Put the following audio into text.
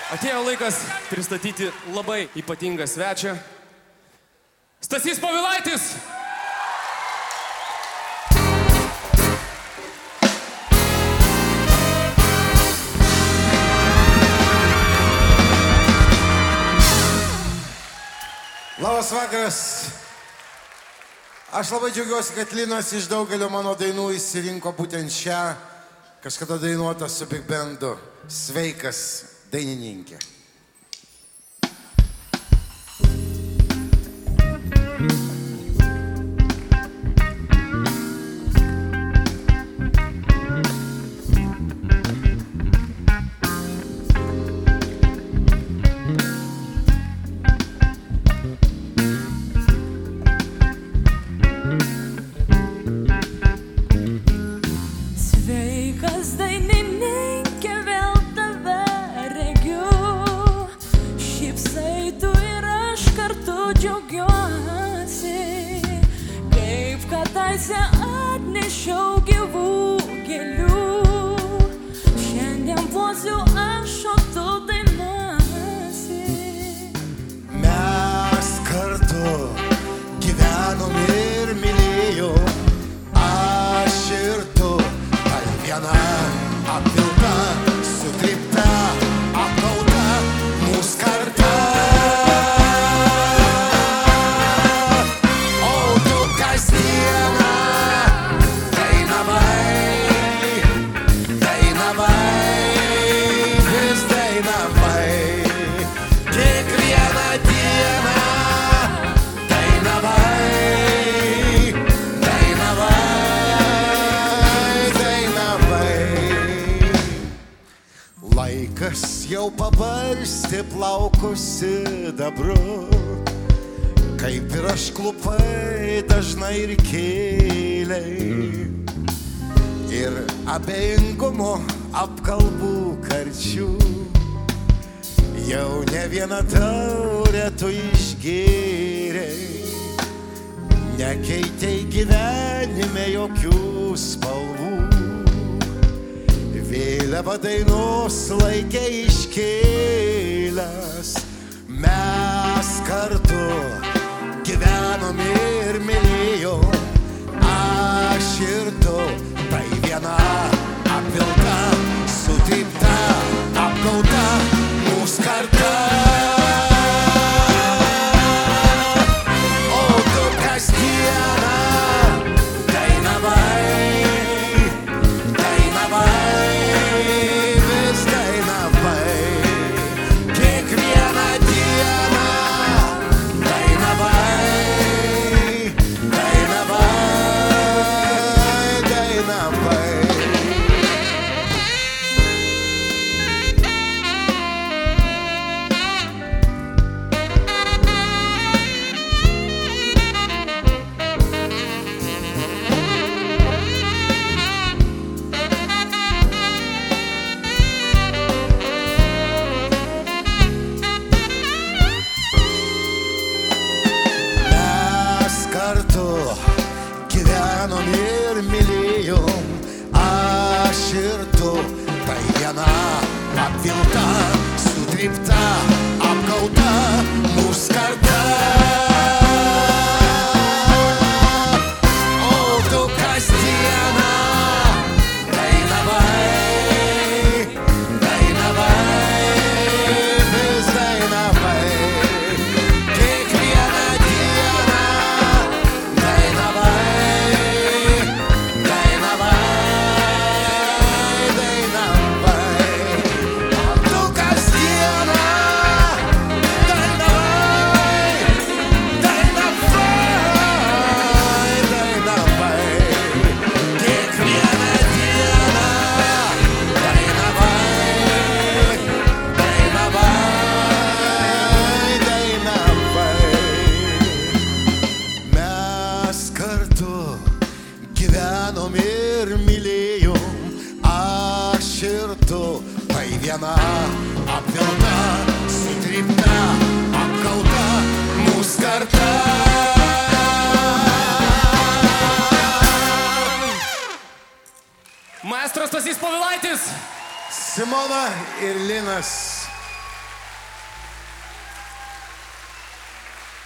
Atėjo laikas pristatyti labai ypatingą svečią. Stasys Povilaitis! Labas vakaras. Aš labai džiaugiuosi, kad Linas iš daugelio mano dainų išsirinko būtent šią, kažkada dainuotą su Big Bandu. Sveikas, dainininkė. Sveikas dainininkė, vėl tave regiu. Šypsai tu ir aš kartu džiaugiuosi. Kaip kadaise atnešiau gyvų gėlių. Šiandien plosiu aš, o tu dainuosi. Mes kartu gyvenom ir mylėjom. Aš ir tu, tai viena apvilta, sutrypta, apgauta, mūsų karta. O tu kasdieną dainavai, vis dainavai. Kiekvieną dieną laikas jau pabarstė plaukus sidabru, kaip ir aš klupai dažnai ir kėliai. Ir abejingumo apkalbų karčių jau ne vieną taurę tu išgėrei. Nekeitei gyvenime jokių spalvų, vėliavą dainos laikė iškėlęs. Mes kartu gyvenom ir mylėjom. Aš ir tu, tai viena apvilta, sutrypta, apgauta, mūsų karta. O tu kasdieną dainavai, vis dainavai. Kiekvieną dieną dainavai. Gyvenom ir mylėjom. Aš ir tu, tai viena apvilta, sutrypta, apgauta, mūsų karta. O tu kasdieną dainavai, vis dainavai. Kiekvieną dieną gyvenom ir mylėjom. Aš ir tu, tai viena apvilta, sutrypta, apgauta, mūsų karta. Maestras Stasys Povilaitis. Simona ir Linas.